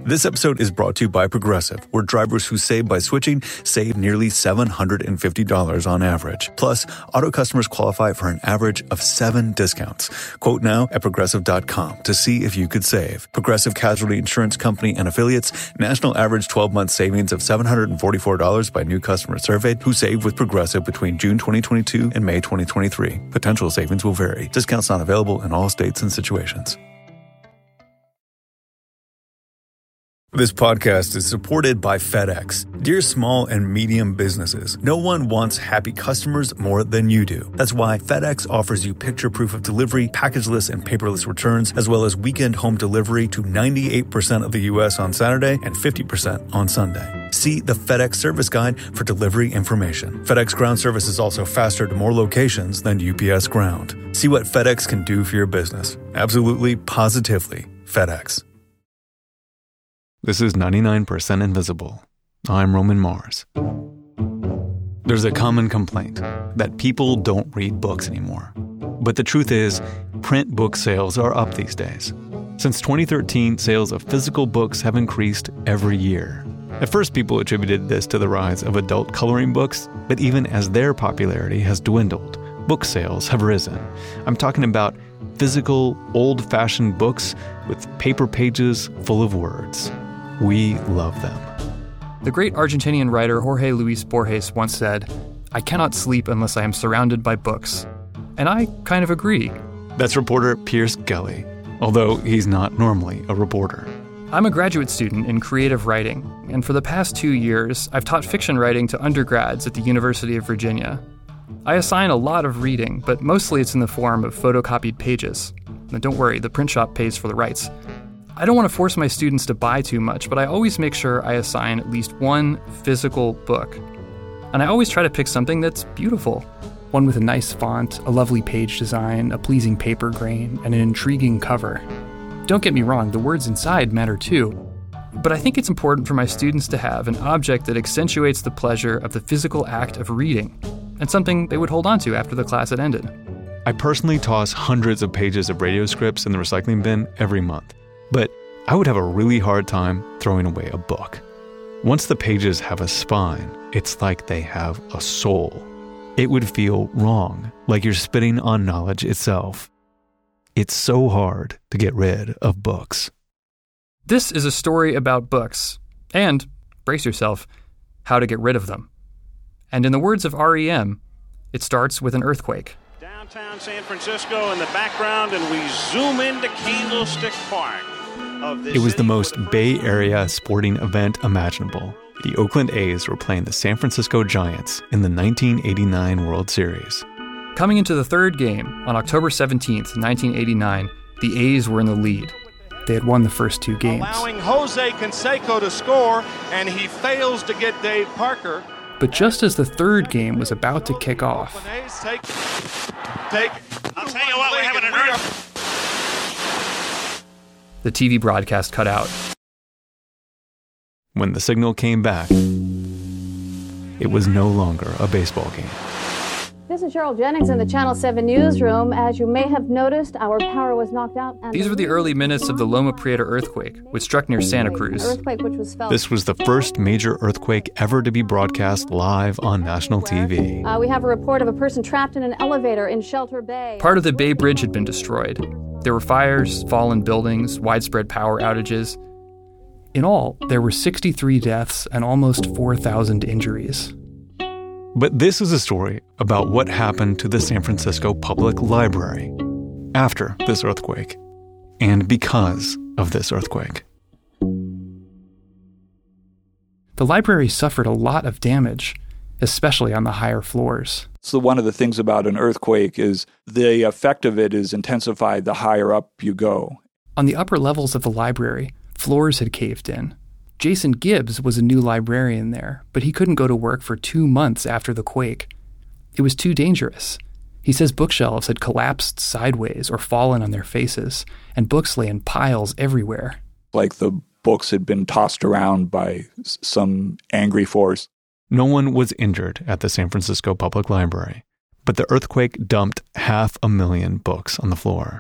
This episode is brought to you by Progressive, where drivers who save by switching save nearly $750 on average. Plus, auto customers qualify for an average of 7 discounts. Quote now at Progressive.com to see if you could save. Progressive Casualty Insurance Company and Affiliates. National average 12-month savings of $744 by new customers surveyed who saved with Progressive between June 2022 and May 2023. Potential savings will vary. Discounts not available in all states and situations. This podcast is supported by FedEx. Dear small and medium businesses, no one wants happy customers more than you do. That's why FedEx offers you picture proof of delivery, packageless and paperless returns, as well as weekend home delivery to 98% of the U.S. on Saturday and 50% on Sunday. See the FedEx service guide for delivery information. FedEx Ground service is also faster to more locations than UPS Ground. See what FedEx can do for your business. Absolutely, positively, FedEx. This is 99% Invisible. I'm Roman Mars. There's a common complaint that people don't read books anymore. But the truth is, print book sales are up these days. Since 2013, sales of physical books have increased every year. At first, people attributed this to the rise of adult coloring books, but even as their popularity has dwindled, book sales have risen. I'm talking about physical, old-fashioned books with paper pages full of words. We love them. The great Argentinian writer Jorge Luis Borges once said, "I cannot sleep unless I am surrounded by books." And I kind of agree. That's reporter Pierce Gelly, although he's not normally a reporter. I'm a graduate student in creative writing, and for the past 2 years, I've taught fiction writing to undergrads at the University of Virginia. I assign a lot of reading, but mostly it's in the form of photocopied pages. Now, don't worry, the print shop pays for the rights. I don't want to force my students to buy too much, but I always make sure I assign at least one physical book. And I always try to pick something that's beautiful. One with a nice font, a lovely page design, a pleasing paper grain, and an intriguing cover. Don't get me wrong, the words inside matter too. But I think it's important for my students to have an object that accentuates the pleasure of the physical act of reading, and something they would hold on to after the class had ended. I personally toss hundreds of pages of radio scripts in the recycling bin every month. But I would have a really hard time throwing away a book. Once the pages have a spine, it's like they have a soul. It would feel wrong, like you're spitting on knowledge itself. It's so hard to get rid of books. This is a story about books, and, brace yourself, how to get rid of them. And in the words of R.E.M., it starts with an earthquake. Downtown San Francisco in the background, and we zoom into Candlestick Park. It was the most Bay Area sporting event imaginable. The Oakland A's were playing the San Francisco Giants in the 1989 World Series. Coming into the third game on October 17th, 1989, the A's were in the lead. They had won the first 2 games. Allowing Jose Canseco to score, and he fails to get Dave Parker. But just as the third game was about to kick off, I'll tell you what, we're having an earthquake. The TV broadcast cut out. When the signal came back, it was no longer a baseball game. This is Cheryl Jennings in the Channel 7 newsroom. As you may have noticed, our power was knocked out. These were the early minutes of the Loma Prieta earthquake, which struck near Santa Cruz. This was the first major earthquake ever to be broadcast live on national TV. We have a report of a person trapped in an elevator in Shelter Bay. Part of the Bay Bridge had been destroyed. There were fires, fallen buildings, widespread power outages. In all, there were 63 deaths and almost 4,000 injuries. But this is a story about what happened to the San Francisco Public Library after this earthquake and because of this earthquake. The library suffered a lot of damage, especially on the higher floors. So one of the things about an earthquake is the effect of it is intensified the higher up you go. On the upper levels of the library, floors had caved in. Jason Gibbs was a new librarian there, but he couldn't go to work for 2 months after the quake. It was too dangerous. He says bookshelves had collapsed sideways or fallen on their faces, and books lay in piles everywhere. Like the books had been tossed around by some angry force. No one was injured at the San Francisco Public Library, but the earthquake dumped 500,000 books on the floor.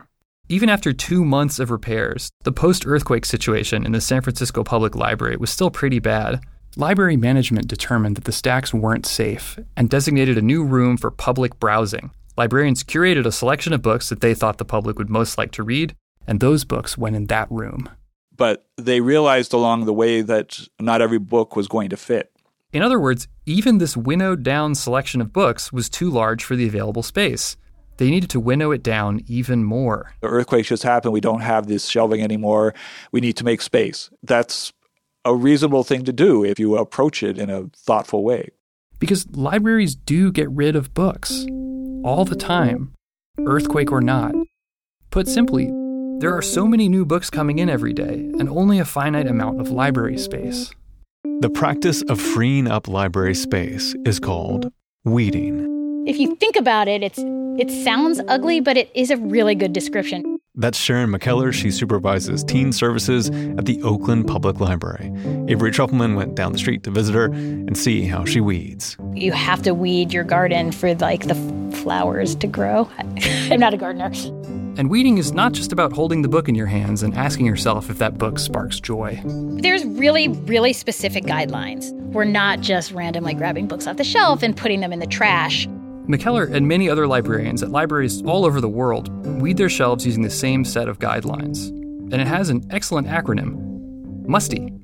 Even after 2 months of repairs, the post-earthquake situation in the San Francisco Public Library was still pretty bad. Library management determined that the stacks weren't safe and designated a new room for public browsing. Librarians curated a selection of books that they thought the public would most like to read, and those books went in that room. But they realized along the way that not every book was going to fit. In other words, even this winnowed-down selection of books was too large for the available space. They needed to winnow it down even more. The earthquake just happened. We don't have this shelving anymore. We need to make space. That's a reasonable thing to do if you approach it in a thoughtful way. Because libraries do get rid of books. All the time. Earthquake or not. Put simply, there are so many new books coming in every day and only a finite amount of library space. The practice of freeing up library space is called weeding. If you think about it, it sounds ugly, but it is a really good description. That's Sharon McKellar. She supervises teen services at the Oakland Public Library. Avery Trufelman went down the street to visit her and see how she weeds. You have to weed your garden for the flowers to grow. I'm not a gardener. And weeding is not just about holding the book in your hands and asking yourself if that book sparks joy. There's really, really specific guidelines. We're not just randomly grabbing books off the shelf and putting them in the trash. McKellar and many other librarians at libraries all over the world weed their shelves using the same set of guidelines. And it has an excellent acronym, MUSTY,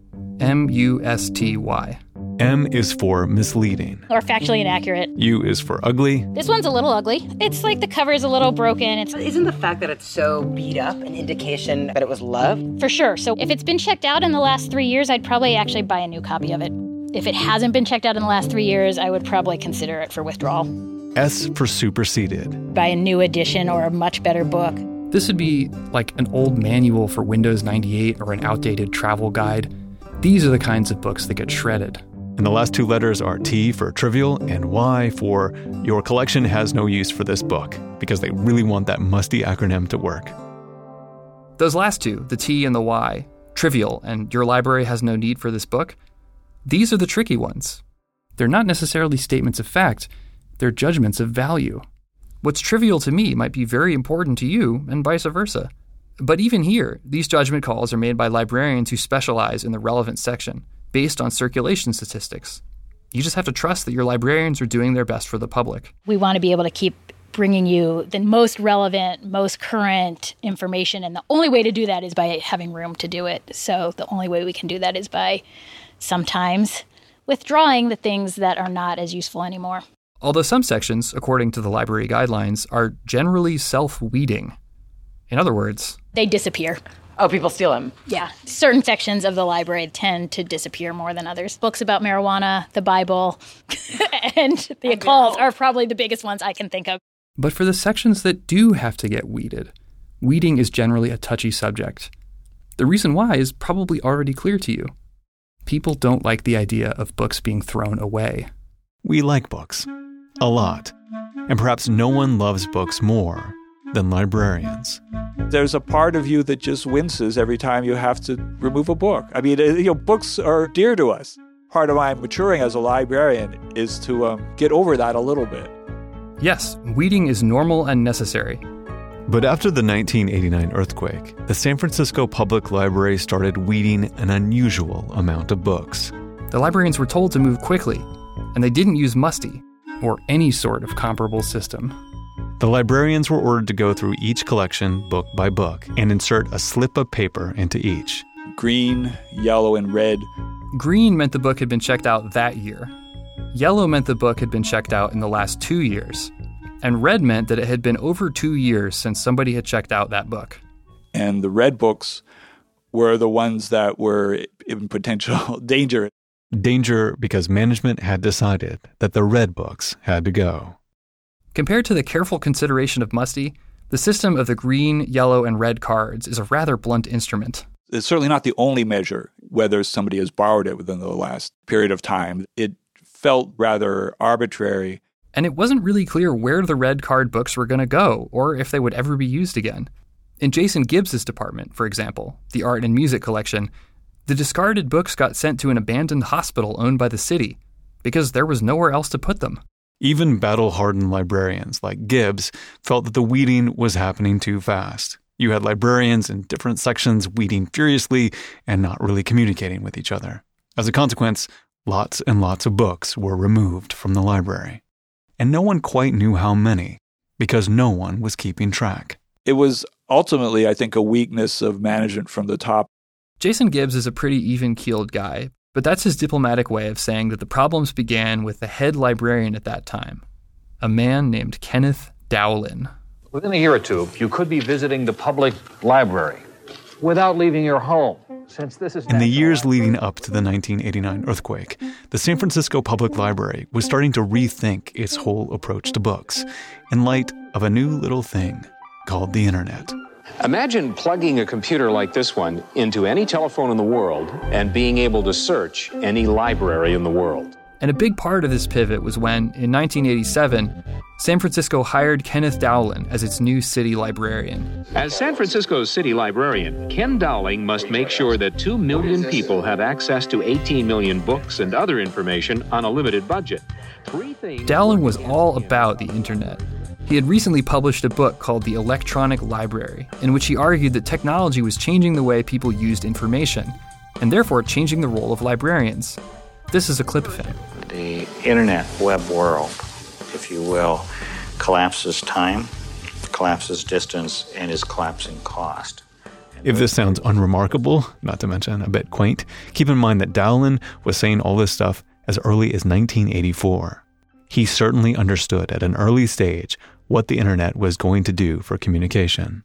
M-U-S-T-Y. M is for misleading. Or factually inaccurate. U is for ugly. This one's a little ugly. It's like the cover's a little broken. Isn't the fact that it's so beat up an indication that it was loved? For sure. So if it's been checked out in the last 3 years, I'd probably actually buy a new copy of it. If it hasn't been checked out in the last 3 years, I would probably consider it for withdrawal. S for superseded. Buy a new edition or a much better book. This would be like an old manual for Windows 98 or an outdated travel guide. These are the kinds of books that get shredded. And the last two letters are T for trivial and Y for your collection has no use for this book, because they really want that musty acronym to work. Those last two, the T and the Y, trivial and your library has no need for this book, these are the tricky ones. They're not necessarily statements of fact, they're judgments of value. What's trivial to me might be very important to you, and vice versa. But even here, these judgment calls are made by librarians who specialize in the relevant section, based on circulation statistics. You just have to trust that your librarians are doing their best for the public. We want to be able to keep bringing you the most relevant, most current information, and the only way to do that is by having room to do it. So the only way we can do that is by sometimes withdrawing the things that are not as useful anymore. Although some sections, according to the library guidelines, are generally self-weeding. In other words, they disappear. Oh, people steal them. Yeah. Certain sections of the library tend to disappear more than others. Books about marijuana, the Bible, and the occult are probably the biggest ones I can think of. But for the sections that do have to get weeded, weeding is generally a touchy subject. The reason why is probably already clear to you. People don't like the idea of books being thrown away. We like books. A lot. And perhaps no one loves books more than librarians. There's a part of you that just winces every time you have to remove a book. I mean, books are dear to us. Part of my maturing as a librarian is to get over that a little bit. Yes, weeding is normal and necessary. But after the 1989 earthquake, the San Francisco Public Library started weeding an unusual amount of books. The librarians were told to move quickly, and they didn't use MUSTY, or any sort of comparable system. The librarians were ordered to go through each collection book by book and insert a slip of paper into each. Green, yellow, and red. Green meant the book had been checked out that year. Yellow meant the book had been checked out in the last 2 years. And red meant that it had been over 2 years since somebody had checked out that book. And the red books were the ones that were in potential danger. Danger because management had decided that the red books had to go. Compared to the careful consideration of MUSTY, the system of the green, yellow, and red cards is a rather blunt instrument. It's certainly not the only measure whether somebody has borrowed it within the last period of time. It felt rather arbitrary. And it wasn't really clear where the red card books were going to go, or if they would ever be used again. In Jason Gibbs' department, for example, the art and music collection, the discarded books got sent to an abandoned hospital owned by the city, because there was nowhere else to put them. Even battle-hardened librarians like Gibbs felt that the weeding was happening too fast. You had librarians in different sections weeding furiously and not really communicating with each other. As a consequence, lots and lots of books were removed from the library. And no one quite knew how many, because no one was keeping track. It was ultimately, I think, a weakness of management from the top. Jason Gibbs is a pretty even-keeled guy, but that's his diplomatic way of saying that the problems began with the head librarian at that time, a man named Kenneth Dowlin. Within a year or two, you could be visiting the public library without leaving your home. Since this is in the years leading up to the 1989 earthquake, the San Francisco Public Library was starting to rethink its whole approach to books in light of a new little thing called the internet. Imagine plugging a computer like this one into any telephone in the world and being able to search any library in the world. And a big part of this pivot was when, in 1987, San Francisco hired Kenneth Dowlin as its new city librarian. As San Francisco's city librarian, Ken Dowling must make sure that 2 million people have access to 18 million books and other information on a limited budget. Dowlin was all about the internet. He had recently published a book called The Electronic Library, in which he argued that technology was changing the way people used information, and therefore changing the role of librarians. This is a clip of him. The internet web world, if you will, collapses time, collapses distance, and is collapsing cost. If this sounds unremarkable, not to mention a bit quaint, keep in mind that Dowlin was saying all this stuff as early as 1984. He certainly understood at an early stage what the internet was going to do for communication.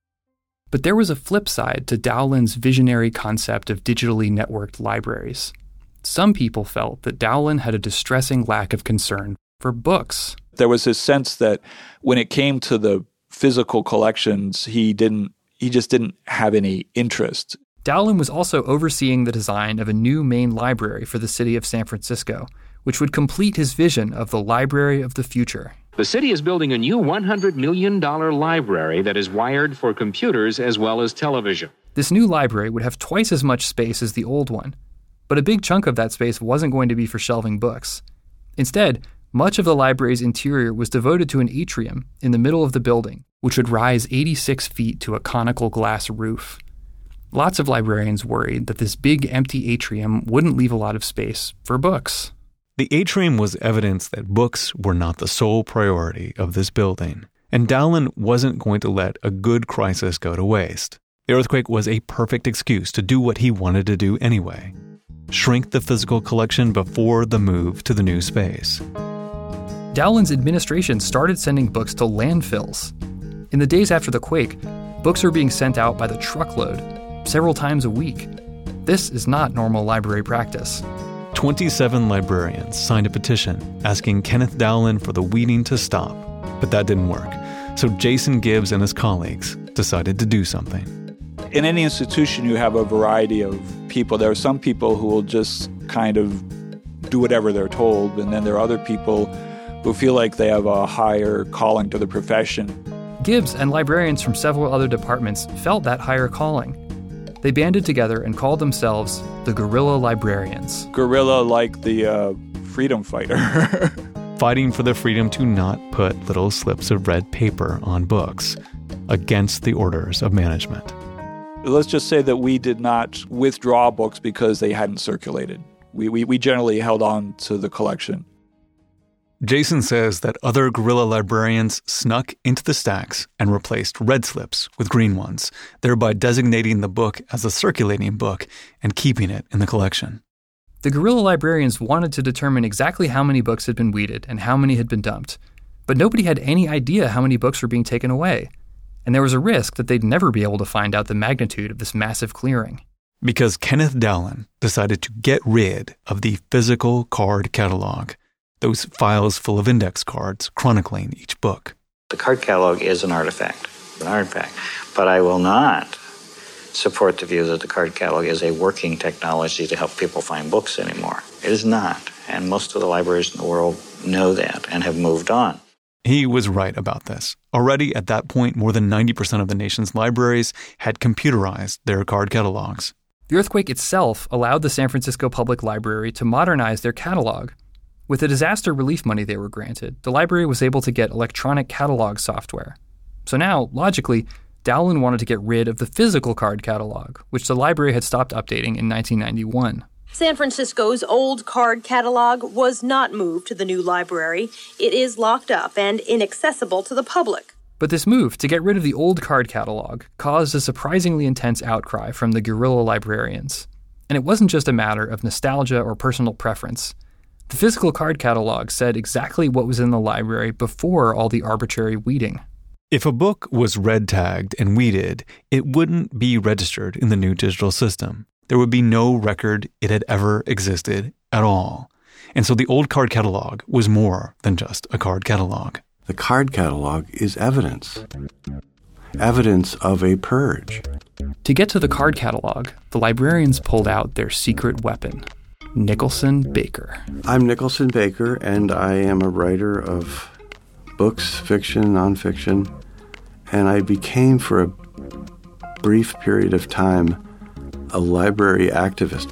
But there was a flip side to Dowlin's visionary concept of digitally networked libraries. Some people felt that Dowlin had a distressing lack of concern for books. There was this sense that when it came to the physical collections, he just didn't have any interest. Dowlin was also overseeing the design of a new main library for the city of San Francisco, which would complete his vision of the library of the future. The city is building a new $100 million library that is wired for computers as well as television. This new library would have twice as much space as the old one, but a big chunk of that space wasn't going to be for shelving books. Instead, much of the library's interior was devoted to an atrium in the middle of the building, which would rise 86 feet to a conical glass roof. Lots of librarians worried that this big empty atrium wouldn't leave a lot of space for books. The atrium was evidence that books were not the sole priority of this building, and Dowlin wasn't going to let a good crisis go to waste. The earthquake was a perfect excuse to do what he wanted to do anyway: shrink the physical collection before the move to the new space. Dowlin's administration started sending books to landfills. In the days after the quake, books were being sent out by the truckload, several times a week. This is not normal library practice. 27 librarians signed a petition asking Kenneth Dowlin for the weeding to stop, but that didn't work. So Jason Gibbs and his colleagues decided to do something. In any institution, you have a variety of people. There are some people who will just kind of do whatever they're told, and then there are other people who feel like they have a higher calling to the profession. Gibbs and librarians from several other departments felt that higher calling. They banded together and called themselves the Guerrilla Librarians. Guerrilla like the freedom fighter. Fighting for the freedom to not put little slips of red paper on books, against the orders of management. Let's just say that we did not withdraw books because they hadn't circulated. We generally held on to the collection. Jason says that other guerrilla librarians snuck into the stacks and replaced red slips with green ones, thereby designating the book as a circulating book and keeping it in the collection. The guerrilla librarians wanted to determine exactly how many books had been weeded and how many had been dumped, but nobody had any idea how many books were being taken away, and there was a risk that they'd never be able to find out the magnitude of this massive clearing. Because Kenneth Dowlin decided to get rid of the physical card catalog, those files full of index cards chronicling each book. The card catalog is an artifact, but I will not support the view that the card catalog is a working technology to help people find books anymore. It is not, and most of the libraries in the world know that and have moved on. He was right about this. Already at that point, more than 90% of the nation's libraries had computerized their card catalogs. The earthquake itself allowed the San Francisco Public Library to modernize their catalog. With the disaster relief money they were granted, the library was able to get electronic catalog software. So now, logically, Dowling wanted to get rid of the physical card catalog, which the library had stopped updating in 1991. San Francisco's old card catalog was not moved to the new library. It is locked up and inaccessible to the public. But this move to get rid of the old card catalog caused a surprisingly intense outcry from the guerrilla librarians. And it wasn't just a matter of nostalgia or personal preference. The physical card catalog said exactly what was in the library before all the arbitrary weeding. If a book was red tagged and weeded, it wouldn't be registered in the new digital system. There would be no record it had ever existed at all. And so the old card catalog was more than just a card catalog. The card catalog is evidence. Evidence of a purge. To get to the card catalog, the librarians pulled out their secret weapon, Nicholson Baker. I'm Nicholson Baker, and I am a writer of books, fiction, nonfiction, and I became, for a brief period of time, a library activist.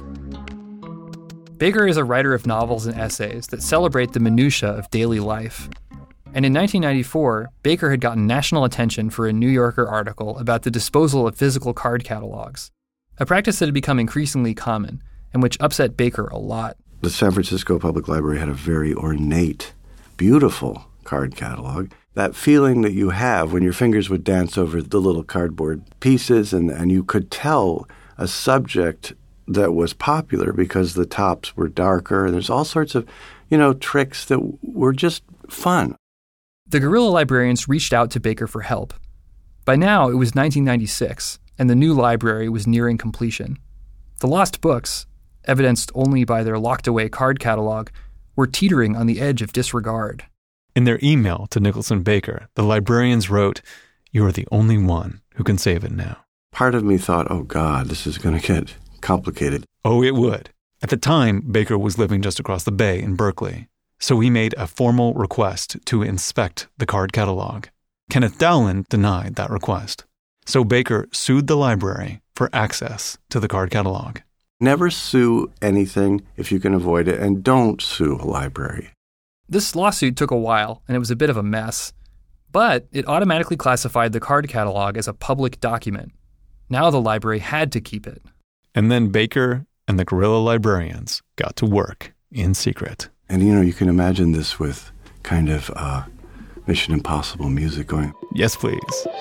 Baker is a writer of novels and essays that celebrate the minutiae of daily life. And in 1994, Baker had gotten national attention for a New Yorker article about the disposal of physical card catalogs, a practice that had become increasingly common and which upset Baker a lot. The San Francisco Public Library had a very ornate, beautiful card catalog. That feeling that you have when your fingers would dance over the little cardboard pieces and you could tell a subject that was popular because the tops were darker. And there's all sorts of, tricks that were just fun. The guerrilla librarians reached out to Baker for help. By now, it was 1996, and the new library was nearing completion. The lost books, evidenced only by their locked-away card catalog, were teetering on the edge of disregard. In their email to Nicholson Baker, the librarians wrote, "You are the only one who can save it now." Part of me thought, oh God, this is going to get complicated. Oh, it would. At the time, Baker was living just across the bay in Berkeley. So he made a formal request to inspect the card catalog. Kenneth Dowling denied that request. So Baker sued the library for access to the card catalog. Never sue anything if you can avoid it, and don't sue a library. This lawsuit took a while, and it was a bit of a mess. But it automatically classified the card catalog as a public document. Now the library had to keep it. And then Baker and the guerrilla librarians got to work in secret. And, you can imagine this with kind of Mission Impossible music going. Yes, please.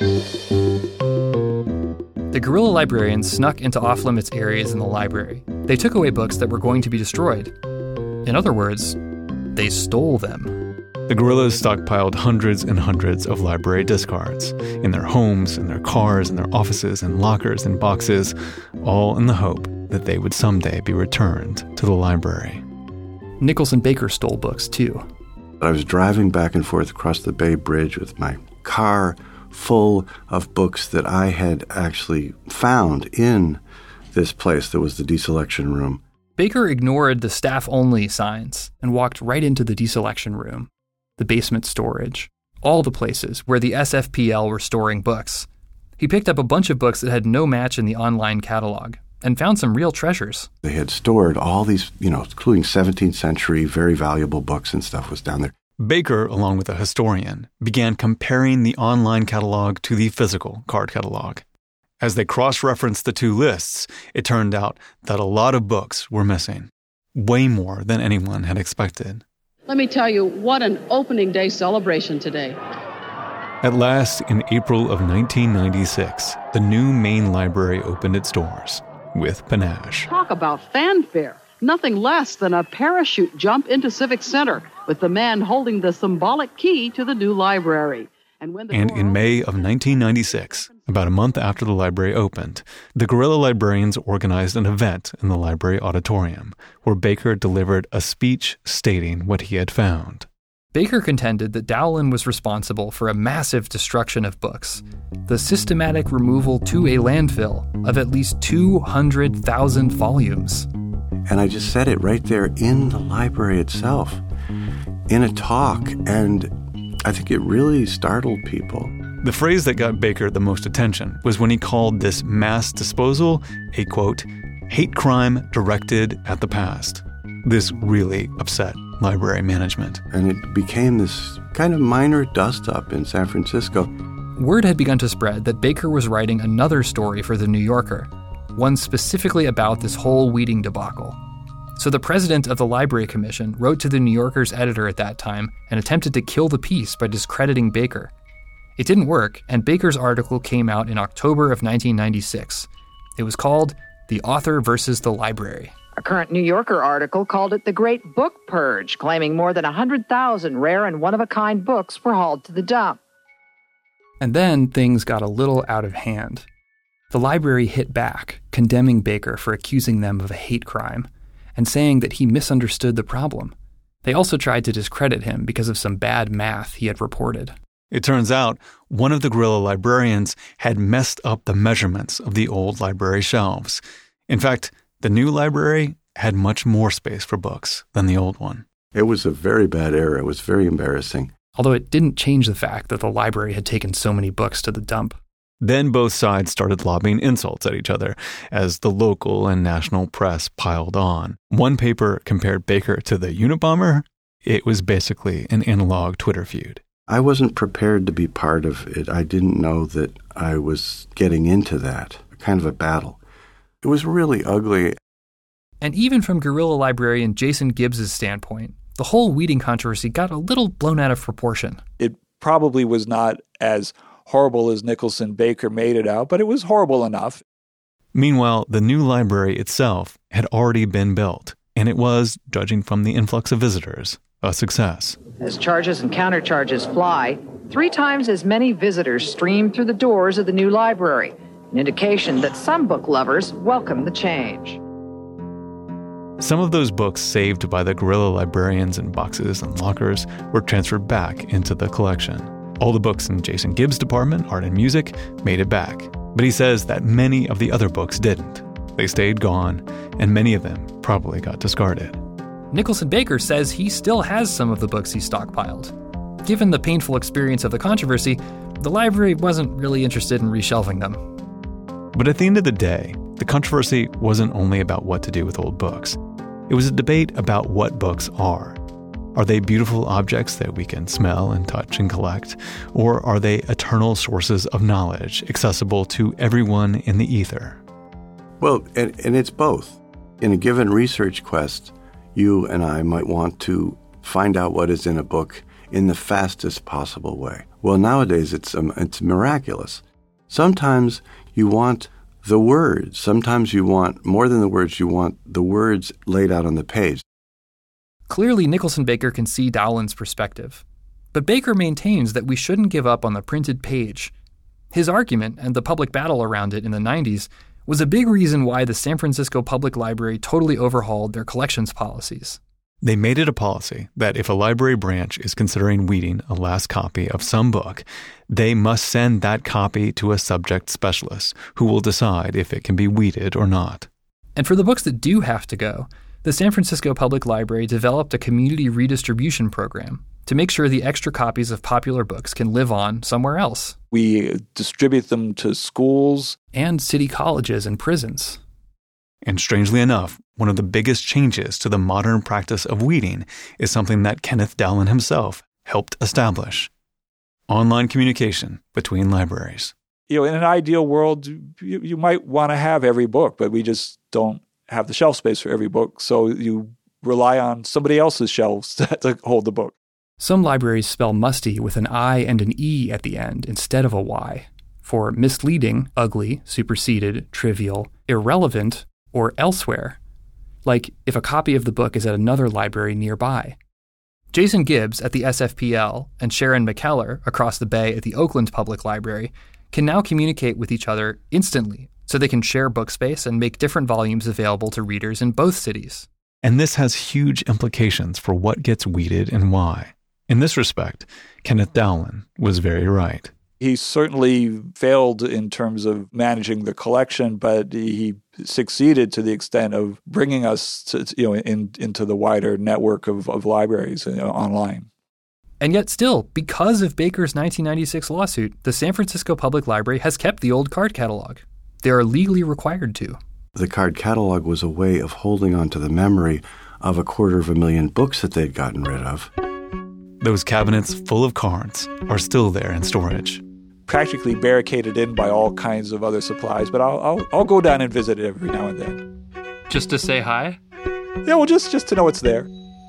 The guerrilla librarians snuck into off-limits areas in the library. They took away books that were going to be destroyed. In other words, they stole them. The guerrillas stockpiled hundreds and hundreds of library discards in their homes, in their cars, in their offices, in lockers, in boxes, all in the hope that they would someday be returned to the library. Nicholson Baker stole books, too. I was driving back and forth across the Bay Bridge with my car full of books that I had actually found in this place that was the deselection room. Baker ignored the staff-only signs and walked right into the deselection room, the basement storage, all the places where the SFPL were storing books. He picked up a bunch of books that had no match in the online catalog, and found some real treasures. They had stored all these, including 17th century, very valuable books and stuff was down there. Baker, along with a historian, began comparing the online catalog to the physical card catalog. As they cross-referenced the two lists, it turned out that a lot of books were missing, way more than anyone had expected. Let me tell you, what an opening day celebration today. At last, in April of 1996, the new main library opened its doors. With panache. Talk about fanfare. Nothing less than a parachute jump into Civic Center with the man holding the symbolic key to the new library. And in May of 1996, about a month after the library opened, the guerrilla librarians organized an event in the library auditorium where Baker delivered a speech stating what he had found. Baker contended that Dowling was responsible for a massive destruction of books, the systematic removal to a landfill of at least 200,000 volumes. And I just said it right there in the library itself, in a talk, and I think it really startled people. The phrase that got Baker the most attention was when he called this mass disposal a, quote, hate crime directed at the past. This really upset library management. And it became this kind of minor dust-up in San Francisco. word had begun to spread that Baker was writing another story for The New Yorker, one specifically about this whole weeding debacle. So the president of the Library Commission wrote to The New Yorker's editor at that time and attempted to kill the piece by discrediting Baker. It didn't work, and Baker's article came out in October of 1996. It was called The Author versus the Library. A current New Yorker article called it the Great Book Purge, claiming more than 100,000 rare and one-of-a-kind books were hauled to the dump. And then things got a little out of hand. The library hit back, condemning Baker for accusing them of a hate crime and saying that he misunderstood the problem. They also tried to discredit him because of some bad math he had reported. It turns out one of the guerrilla librarians had messed up the measurements of the old library shelves. In fact, the new library had much more space for books than the old one. It was a very bad error. It was very embarrassing. Although it didn't change the fact that the library had taken so many books to the dump. Then both sides started lobbing insults at each other as the local and national press piled on. One paper compared Baker to the Unabomber. It was basically an analog Twitter feud. I wasn't prepared to be part of it. I didn't know that I was getting into that, kind of a battle. It was really ugly. And even from guerrilla librarian Jason Gibbs' standpoint, the whole weeding controversy got a little blown out of proportion. It probably was not as horrible as Nicholson Baker made it out, but it was horrible enough. Meanwhile, the new library itself had already been built, and it was, judging from the influx of visitors, a success. As charges and countercharges fly, 3 times as many visitors stream through the doors of the new library, an indication that some book lovers welcome the change. Some of those books saved by the guerrilla librarians in boxes and lockers were transferred back into the collection. All the books in Jason Gibbs' department, art and music, made it back. But he says that many of the other books didn't. They stayed gone, and many of them probably got discarded. Nicholson Baker says he still has some of the books he stockpiled. Given the painful experience of the controversy, the library wasn't really interested in reshelving them. But at the end of the day, the controversy wasn't only about what to do with old books. It was a debate about what books are. Are they beautiful objects that we can smell and touch and collect? Or are they eternal sources of knowledge accessible to everyone in the ether? Well, and it's both. In a given research quest, you and I might want to find out what is in a book in the fastest possible way. Well, nowadays it's miraculous. Sometimes you want the words. Sometimes you want more than the words. You want the words laid out on the page. Clearly, Nicholson Baker can see Dowland's perspective. But Baker maintains that we shouldn't give up on the printed page. His argument, and the public battle around it in the 90s, was a big reason why the San Francisco Public Library totally overhauled their collections policies. They made it a policy that if a library branch is considering weeding a last copy of some book, they must send that copy to a subject specialist who will decide if it can be weeded or not. And for the books that do have to go, the San Francisco Public Library developed a community redistribution program to make sure the extra copies of popular books can live on somewhere else. We distribute them to schools and city colleges and prisons. And strangely enough, one of the biggest changes to the modern practice of weeding is something that Kenneth Dowland himself helped establish: online communication between libraries. In an ideal world, you might want to have every book, but we just don't have the shelf space for every book, so you rely on somebody else's shelves to hold the book. Some libraries spell musty with an I and an E at the end instead of a Y, for misleading, ugly, superseded, trivial, irrelevant, or elsewhere, like if a copy of the book is at another library nearby. Jason Gibbs at the SFPL and Sharon McKellar across the bay at the Oakland Public Library can now communicate with each other instantly, so they can share book space and make different volumes available to readers in both cities. And this has huge implications for what gets weeded and why. In this respect, Kenneth Dowland was very right. He certainly failed in terms of managing the collection, but he succeeded to the extent of bringing us to, into the wider network of libraries online. And yet still, because of Baker's 1996 lawsuit, the San Francisco Public Library has kept the old card catalog. They are legally required to. The card catalog was a way of holding on to the memory of 250,000 books that they'd gotten rid of. Those cabinets full of cards are still there in storage. practically barricaded in by all kinds of other supplies, but I'll go down and visit it every now and then. Just to say hi? Yeah, well, just to know it's there.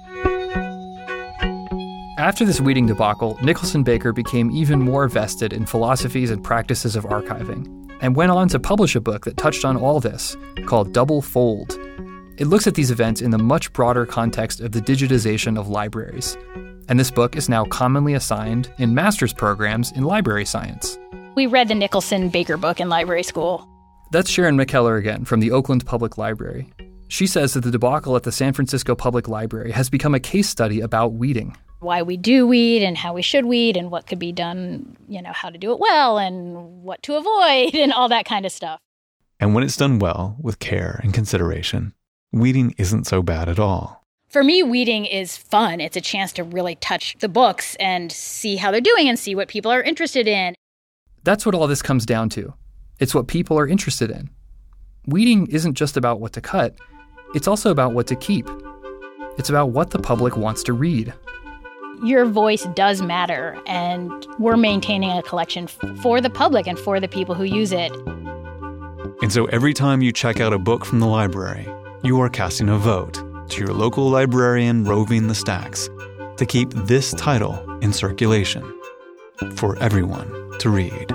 After this Wheating debacle, Nicholson Baker became even more vested in philosophies and practices of archiving, and went on to publish a book that touched on all this, called Double Fold. It looks at these events in the much broader context of the digitization of libraries. And this book is now commonly assigned in master's programs in library science. We read the Nicholson Baker book in library school. That's Sharon McKellar again from the Oakland Public Library. She says that the debacle at the San Francisco Public Library has become a case study about weeding. Why we do weed and how we should weed and what could be done, how to do it well and what to avoid and all that kind of stuff. And when it's done well, with care and consideration, weeding isn't so bad at all. For me, weeding is fun. It's a chance to really touch the books and see how they're doing and see what people are interested in. That's what all this comes down to. It's what people are interested in. Weeding isn't just about what to cut. It's also about what to keep. It's about what the public wants to read. Your voice does matter, and we're maintaining a collection for the public and for the people who use it. And so every time you check out a book from the library, you are casting a vote to your local librarian roving the stacks to keep this title in circulation for everyone to read.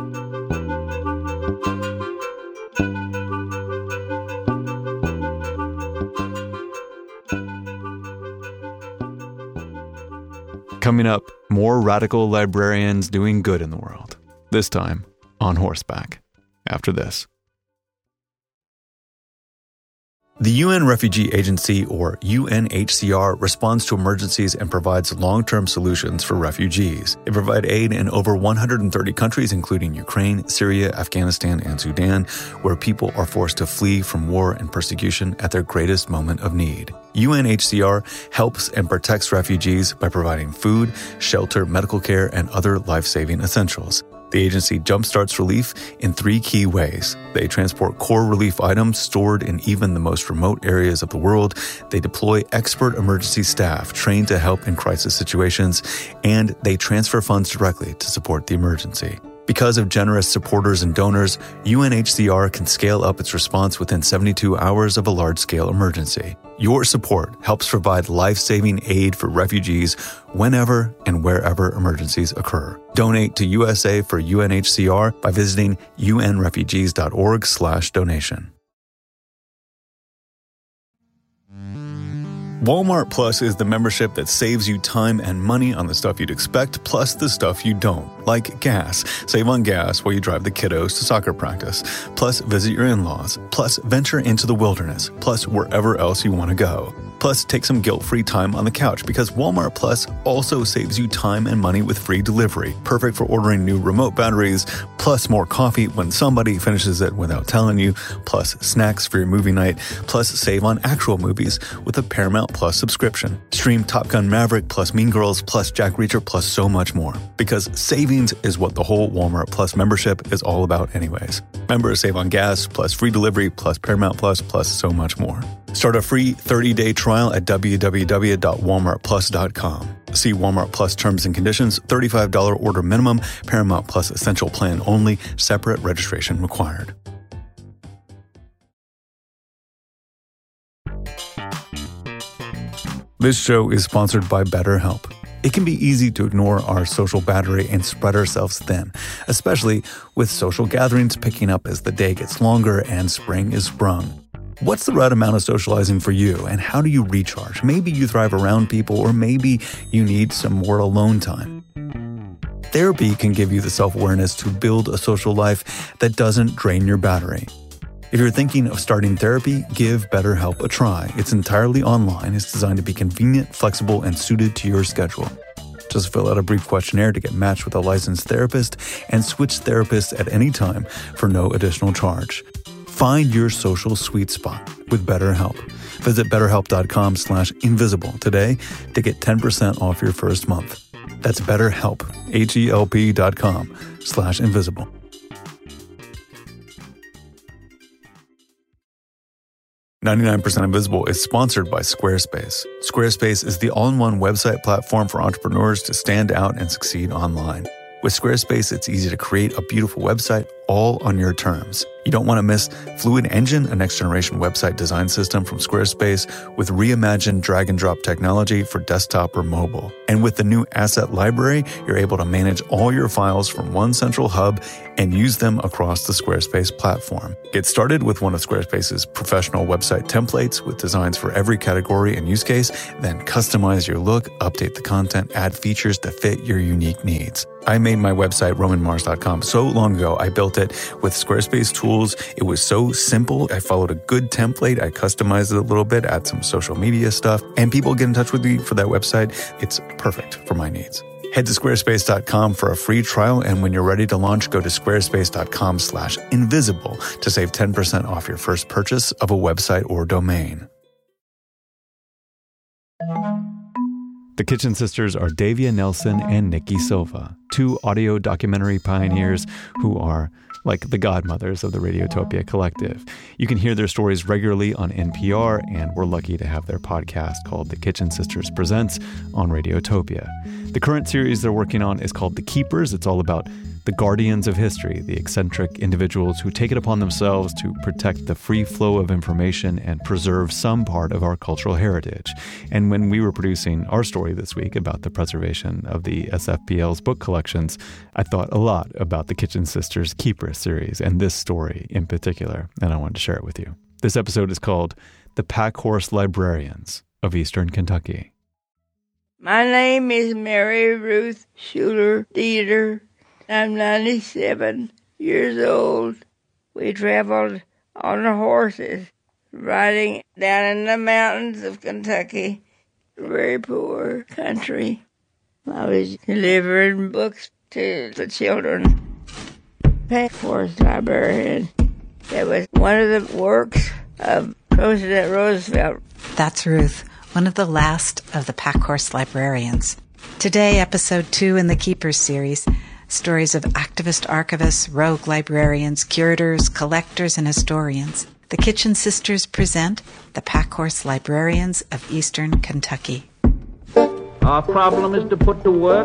Coming up, more radical librarians doing good in the world, this time on horseback, after this. The UN Refugee Agency, or UNHCR, responds to emergencies and provides long-term solutions for refugees. They provide aid in over 130 countries, including Ukraine, Syria, Afghanistan, and Sudan, where people are forced to flee from war and persecution at their greatest moment of need. UNHCR helps and protects refugees by providing food, shelter, medical care, and other life-saving essentials. The agency jumpstarts relief in 3 key ways. They transport core relief items stored in even the most remote areas of the world. They deploy expert emergency staff trained to help in crisis situations. And they transfer funds directly to support the emergency. Because of generous supporters and donors, UNHCR can scale up its response within 72 hours of a large-scale emergency. Your support helps provide life-saving aid for refugees whenever and wherever emergencies occur. Donate to USA for UNHCR by visiting unrefugees.org/donation. Walmart Plus is the membership that saves you time and money on the stuff you'd expect, plus the stuff you don't, like gas. Save on gas while you drive the kiddos to soccer practice, plus visit your in-laws, plus venture into the wilderness, plus wherever else you want to go. Plus, take some guilt-free time on the couch because Walmart Plus also saves you time and money with free delivery, perfect for ordering new remote batteries, plus more coffee when somebody finishes it without telling you, plus snacks for your movie night, plus save on actual movies with a Paramount Plus subscription. Stream Top Gun Maverick, plus Mean Girls, plus Jack Reacher, plus so much more. Because savings is what the whole Walmart Plus membership is all about anyways. Members save on gas, plus free delivery, plus Paramount Plus, plus so much more. Start a free 30-day trial at www.walmartplus.com. See Walmart Plus terms and conditions, $35 order minimum, Paramount Plus Essential Plan only, separate registration required. This show is sponsored by BetterHelp. It can be easy to ignore our social battery and spread ourselves thin, especially with social gatherings picking up as the day gets longer and spring is sprung. What's the right amount of socializing for you, and how do you recharge? Maybe you thrive around people, or maybe you need some more alone time. Therapy can give you the self-awareness to build a social life that doesn't drain your battery. If you're thinking of starting therapy, give BetterHelp a try. It's entirely online. It's designed to be convenient, flexible, and suited to your schedule. Just fill out a brief questionnaire to get matched with a licensed therapist and switch therapists at any time for no additional charge. Find your social sweet spot with BetterHelp. Visit BetterHelp.com /invisible today to get 10% off your first month. That's BetterHelp, HELP.com /invisible. "99% Invisible" is sponsored by Squarespace. Squarespace is the all-in-one website platform for entrepreneurs to stand out and succeed online. With Squarespace, it's easy to create a beautiful website all on your terms. You don't want to miss Fluid Engine, a next-generation website design system from Squarespace with reimagined drag-and-drop technology for desktop or mobile. And with the new Asset Library, you're able to manage all your files from one central hub and use them across the Squarespace platform. Get started with one of Squarespace's professional website templates with designs for every category and use case, then customize your look, update the content, add features to fit your unique needs. I made my website, RomanMars.com, so long ago. I built it with Squarespace tools. It was so simple. I followed a good template. I customized it a little bit, add some social media stuff, and people get in touch with me for that website. It's perfect for my needs. Head to squarespace.com for a free trial, and when you're ready to launch, go to squarespace.com/invisible to save 10% off your first purchase of a website or domain. The Kitchen Sisters are Davia Nelson and Nikki Silva, two audio documentary pioneers who are like the godmothers of the Radiotopia Collective. You can hear their stories regularly on NPR, and we're lucky to have their podcast called The Kitchen Sisters Presents on Radiotopia. The current series they're working on is called The Keepers. It's all about the guardians of history, the eccentric individuals who take it upon themselves to protect the free flow of information and preserve some part of our cultural heritage. And when we were producing our story this week about the preservation of the SFPL's book collections, I thought a lot about the Kitchen Sisters Keepers series and this story in particular, and I wanted to share it with you. This episode is called The Packhorse Librarians of Eastern Kentucky. My name is Mary Ruth Schuler Dieter. I'm 97 years old. We traveled on the horses, riding down in the mountains of Kentucky, very poor country. I was delivering books to the children. Packhorse Librarian. That was one of the works of President Roosevelt. That's Ruth, one of the last of the Packhorse Librarians. Today, episode 2 in the Keepers series, stories of activist archivists, rogue librarians, curators, collectors, and historians. The Kitchen Sisters present the Packhorse Librarians of Eastern Kentucky. Our problem is to put to work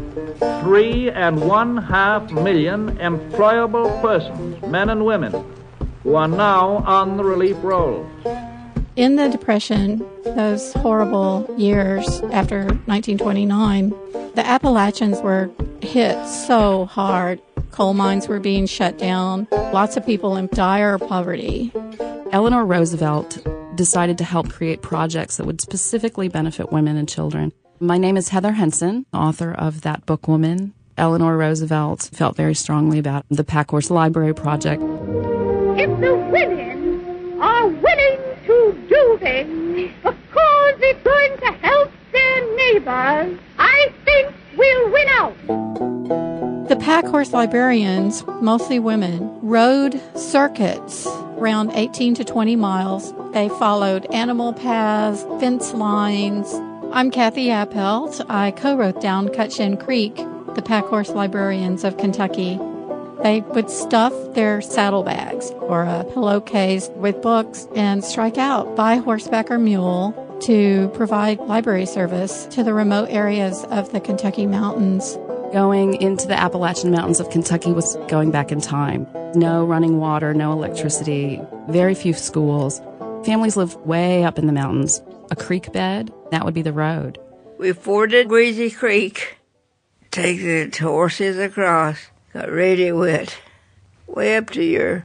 3.5 million employable persons, men and women, who are now on the relief rolls. In the Depression, those horrible years after 1929, the Appalachians were hit so hard. Coal mines were being shut down. Lots of people in dire poverty. Eleanor Roosevelt decided to help create projects that would specifically benefit women and children. My name is Heather Henson, author of That Book Woman. Eleanor Roosevelt felt very strongly about the Packhorse Library Project. If the women are willing to do things because it's going to help their neighbors, I think we'll win out. The Packhorse Librarians, mostly women, rode circuits around 18 to 20 miles. They followed animal paths, fence lines. I'm Kathy Appelt. I co-wrote down Cutchin Creek, the Packhorse Librarians of Kentucky. They would stuff their saddlebags or a pillowcase with books and strike out by horseback or mule to provide library service to the remote areas of the Kentucky mountains. Going into the Appalachian Mountains of Kentucky was going back in time. No running water, no electricity, very few schools. Families lived way up in the mountains. A creek bed, that would be the road. We forded Greasy Creek, take the horses across, got really wet, way up to your...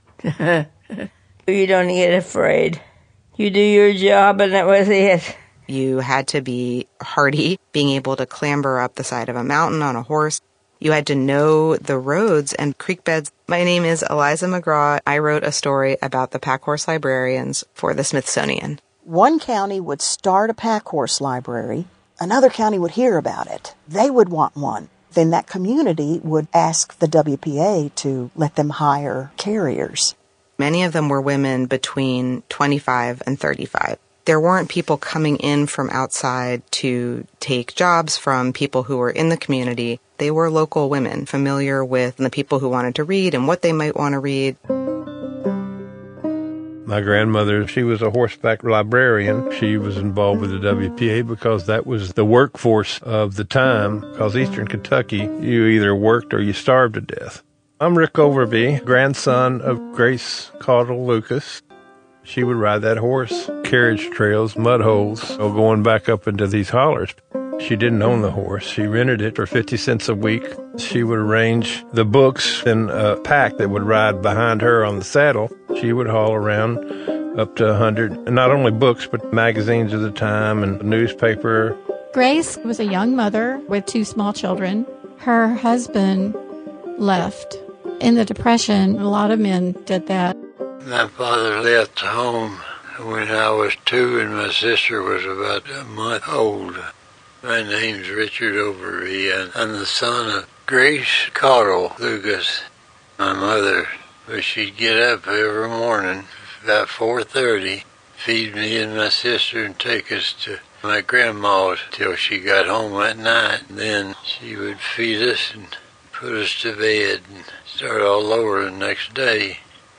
You don't get afraid. You do your job and that was it. You had to be hardy, being able to clamber up the side of a mountain on a horse. You had to know the roads and creek beds. My name is Eliza McGraw. I wrote a story about the Packhorse Librarians for the Smithsonian. One county would start a Packhorse library. Another county would hear about it. They would want one. Then that community would ask the WPA to let them hire carriers. Many of them were women between 25 and 35. There weren't people coming in from outside to take jobs from people who were in the community. They were local women, familiar with the people who wanted to read and what they might want to read. My grandmother, she was a horseback librarian. She was involved with the WPA because that was the workforce of the time, because Eastern Kentucky, you either worked or you starved to death. I'm Rick Overby, grandson of Grace Caudle Lucas. She would ride that horse, carriage trails, mud holes, going back up into these hollers. She didn't own the horse. She rented it for 50 cents a week. She would arrange the books in a pack that would ride behind her on the saddle. She would haul around up to 100, and not only books, but magazines of the time and newspaper. Grace was a young mother with 2 small children. Her husband left. In the Depression, a lot of men did that. My father left home when I was 2 and my sister was about a month old. My name's Richard Overby, and I'm the son of Grace Caudle Lucas. My mother, she'd get up every morning about 4:30, feed me and my sister and take us to my grandma's till she got home at night. And then she would feed us and put us to bed and start all over the next day.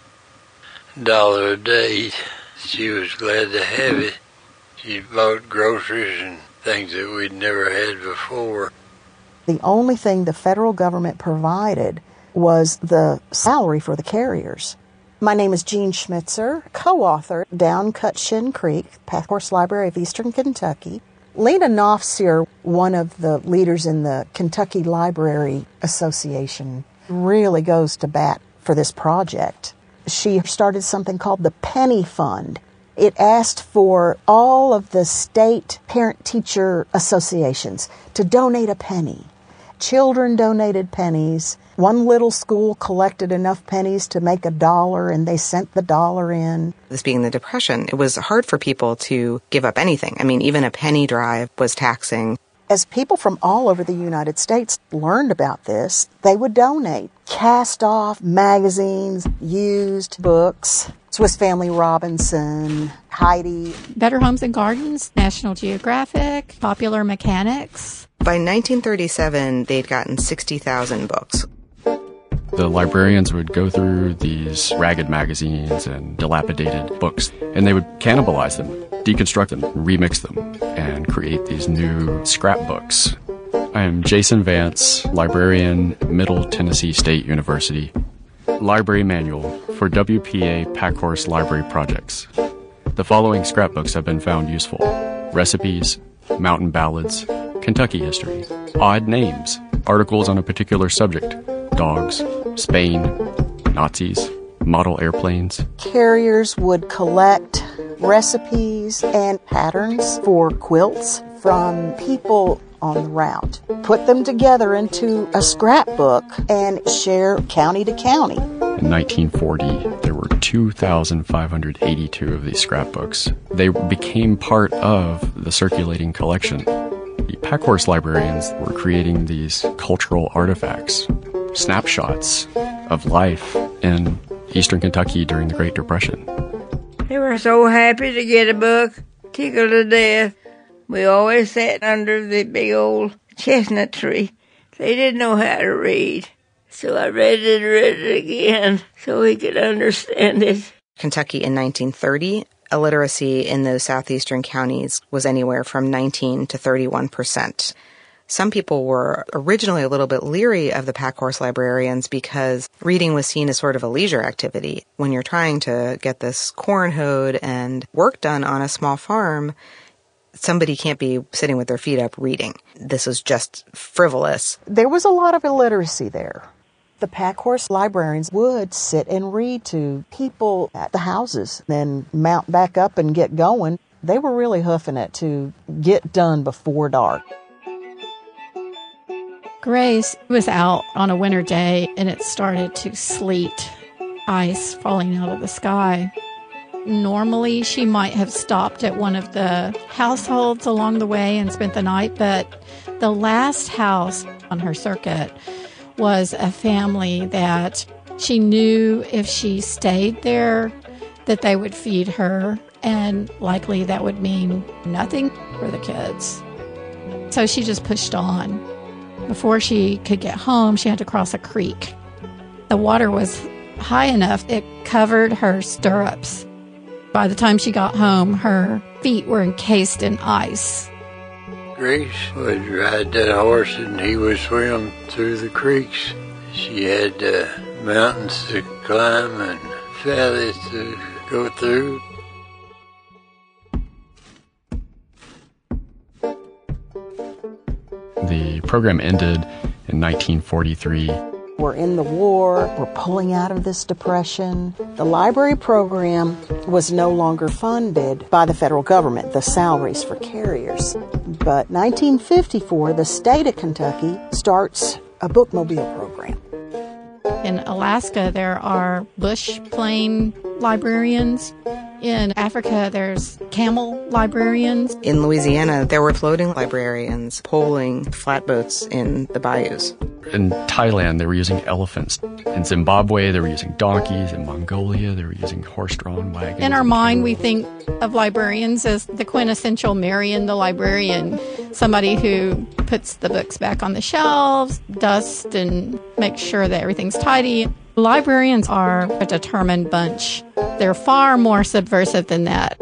$1 a day. She was glad to have it. She bought groceries and things that we'd never had before. The only thing the federal government provided was the salary for the carriers. My name is Jean Schmitzer, co-author, Down Cut Shin Creek, Packhorse Library of Eastern Kentucky. Lena Knopfseer, one of the leaders in the Kentucky Library Association, really goes to bat for this project. She started something called the Penny Fund. It asked for all of the state parent-teacher associations to donate a penny. Children donated pennies. One little school collected enough pennies to make $1, and they sent the $1 in. This being the Depression, it was hard for people to give up anything. I mean, even a penny drive was taxing. As people from all over the United States learned about this, they would donate cast-off magazines, used books, Swiss Family Robinson, Heidi. Better Homes and Gardens, National Geographic, Popular Mechanics. By 1937, they'd gotten 60,000 books. The librarians would go through these ragged magazines and dilapidated books, and they would cannibalize them, deconstruct them, remix them, and create these new scrapbooks. I am Jason Vance, librarian, Middle Tennessee State University. Library Manual for WPA Packhorse Library Projects. The following scrapbooks have been found useful: recipes, mountain ballads, Kentucky history, odd names, articles on a particular subject, dogs, Spain, Nazis, model airplanes. Carriers would collect recipes and patterns for quilts from people on the route, put them together into a scrapbook, and share county to county. In 1940, there were 2,582 of these scrapbooks. They became part of the circulating collection. The Packhorse librarians were creating these cultural artifacts, snapshots of life in Eastern Kentucky during the Great Depression. They were so happy to get a book, tickled to death. We always sat under the big old chestnut tree. They didn't know how to read, so I read it again so he could understand it. Kentucky in 1930, illiteracy in those southeastern counties was anywhere from 19 to 31%. Some people were originally a little bit leery of the Packhorse librarians because reading was seen as sort of a leisure activity. When you're trying to get this corn hoed and work done on a small farm, somebody can't be sitting with their feet up reading. This is just frivolous. There was a lot of illiteracy there. The Packhorse librarians would sit and read to people at the houses, then mount back up and get going. They were really hoofing it to get done before dark. Grace was out on a winter day, and it started to sleet, ice falling out of the sky. Normally, she might have stopped at one of the households along the way and spent the night, but the last house on her circuit was a family that she knew if she stayed there that they would feed her, and likely that would mean nothing for the kids. So she just pushed on. Before she could get home, she had to cross a creek. The water was high enough, it covered her stirrups. By the time she got home, her feet were encased in ice. Grace would ride that horse and he would swim through the creeks. She had mountains to climb and valleys to go through. The program ended in 1943. We're in the war. We're pulling out of this depression. The library program was no longer funded by the federal government, the salaries for carriers. But 1954, the state of Kentucky starts a bookmobile program. In Alaska, there are bush plane librarians. In Africa, there's camel librarians. In Louisiana, there were floating librarians pulling flatboats in the bayous. In Thailand, they were using elephants. In Zimbabwe, they were using donkeys. In Mongolia, they were using horse-drawn wagons. In our mind, we think of librarians as the quintessential Marian the librarian, somebody who puts the books back on the shelves, dusts, and makes sure that everything's tidy. Librarians are a determined bunch. They're far more subversive than that.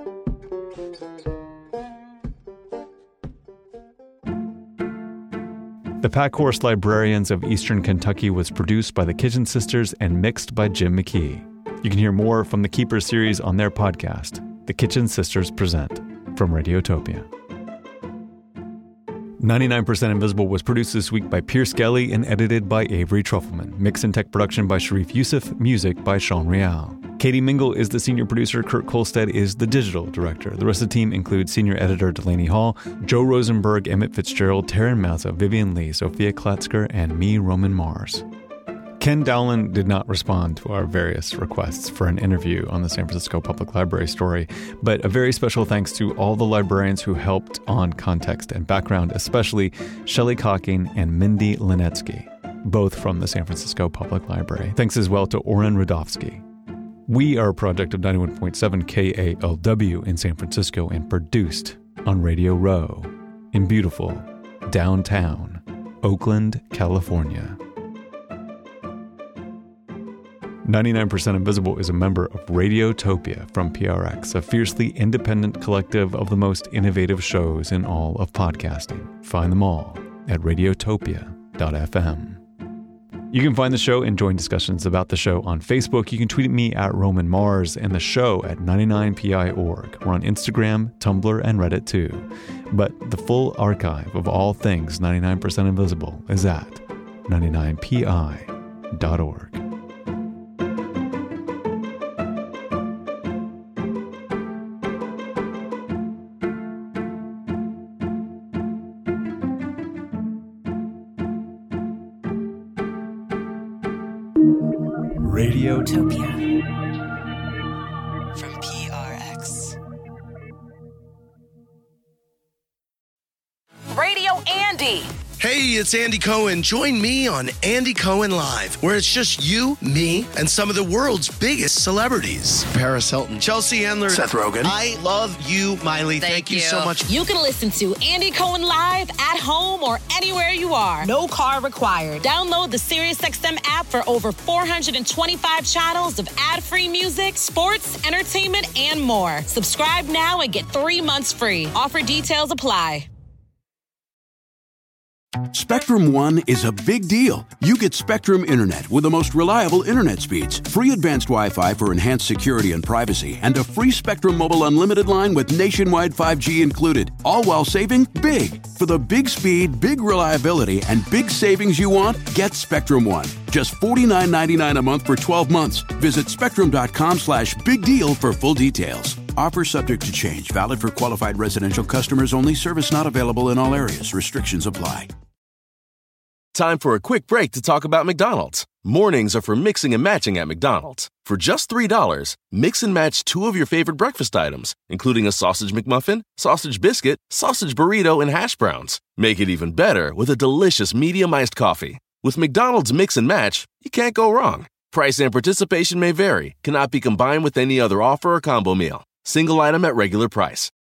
The Packhorse Librarians of Eastern Kentucky was produced by the Kitchen Sisters and mixed by Jim McKee. You can hear more from the Keepers series on their podcast, The Kitchen Sisters Present, from Radiotopia. 99% Invisible was produced this week by Pierce Gelly and edited by Avery Trufelman. Mix and tech production by Sharif Youssef. Music by Sean Real. Katie Mingle is the senior producer. Kurt Kolstad is the digital director. The rest of the team includes senior editor Delaney Hall, Joe Rosenberg, Emmett Fitzgerald, Taryn Mazza, Vivian Lee, Sophia Klatzker, and me, Roman Mars. Ken Dowland did not respond to our various requests for an interview on the San Francisco Public Library story, but a very special thanks to all the librarians who helped on context and background, especially Shelley Cocking and Mindy Linetsky, both from the San Francisco Public Library. Thanks as well to Oren Rudovsky. We are a project of 91.7 KALW in San Francisco and produced on Radio Row in beautiful downtown Oakland, California. 99% Invisible is a member of Radiotopia from PRX, a fiercely independent collective of the most innovative shows in all of podcasting. Find them all at radiotopia.fm. You can find the show and join discussions about the show on Facebook. You can tweet at me at Roman Mars and the show at 99pi.org. We're on Instagram, Tumblr, and Reddit too. But the full archive of all things 99% Invisible is at 99pi.org. Radiotopia from PRX. Radio Andy. Hey, it's Andy Cohen. Join me on Andy Cohen Live, where it's just you, me, and some of the world's biggest celebrities. Paris Hilton, Chelsea Handler, Seth Rogen. I love you, Miley. Thank you so much. You can listen to Andy Cohen Live at home or anywhere you are. No car required. Download the SiriusXM app for over 425 channels of ad-free music, sports, entertainment, and more. Subscribe now and get 3 months free. Offer details apply. Spectrum One is a big deal. You get Spectrum Internet with the most reliable internet speeds, free advanced Wi-Fi for enhanced security and privacy, and a free Spectrum Mobile Unlimited line with nationwide 5G included, all while saving big. For the big speed, big reliability, and big savings you want, get Spectrum One. Just $49.99 a month for 12 months. Visit spectrum.com/big deal for full details. Offer subject to change. Valid for qualified residential customers only. Service not available in all areas. Restrictions apply. Time for a quick break to talk about McDonald's. Mornings are for mixing and matching at McDonald's. For just $3, mix and match 2 of your favorite breakfast items, including a sausage McMuffin, sausage biscuit, sausage burrito, and hash browns. Make it even better with a delicious medium iced coffee. With McDonald's Mix and Match, you can't go wrong. Price and participation may vary. Cannot be combined with any other offer or combo meal. Single item at regular price.